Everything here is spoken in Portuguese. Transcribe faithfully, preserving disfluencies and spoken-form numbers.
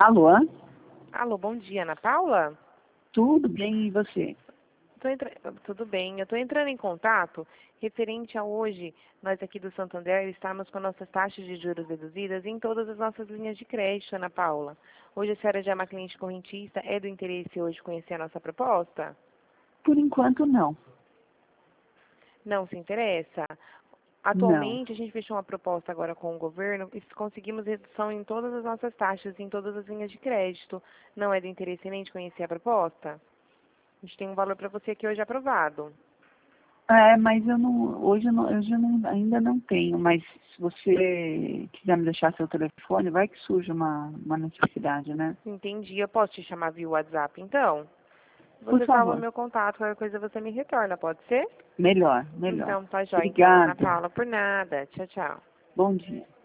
Alô? Alô, bom dia, Ana Paula? Tudo bem, e você? Tô entra... Tudo bem, eu estou entrando em contato referente a hoje, nós aqui do Santander estamos com nossas taxas de juros reduzidas em todas as nossas linhas de crédito, Ana Paula. Hoje a senhora já é uma cliente correntista, é do interesse hoje conhecer a nossa proposta? Por enquanto, não. Não se interessa? Não. Atualmente, a gente fechou uma proposta agora com o governo e conseguimos redução em todas as nossas taxas, em todas as linhas de crédito. Não é do interesse nem de conhecer a proposta? A gente tem um valor para você aqui hoje aprovado. É, mas eu não, hoje eu, não, eu já não, ainda não tenho, mas se você quiser me deixar seu telefone, vai que surge uma, uma necessidade, né? Entendi. Eu posso te chamar via WhatsApp, então? Por Você salva favor. meu contato, qualquer coisa você me retorna, pode ser? Melhor, melhor. Então, tá jóia. Então, Ana Obrigada. Paula, por nada. Tchau, tchau. Bom dia.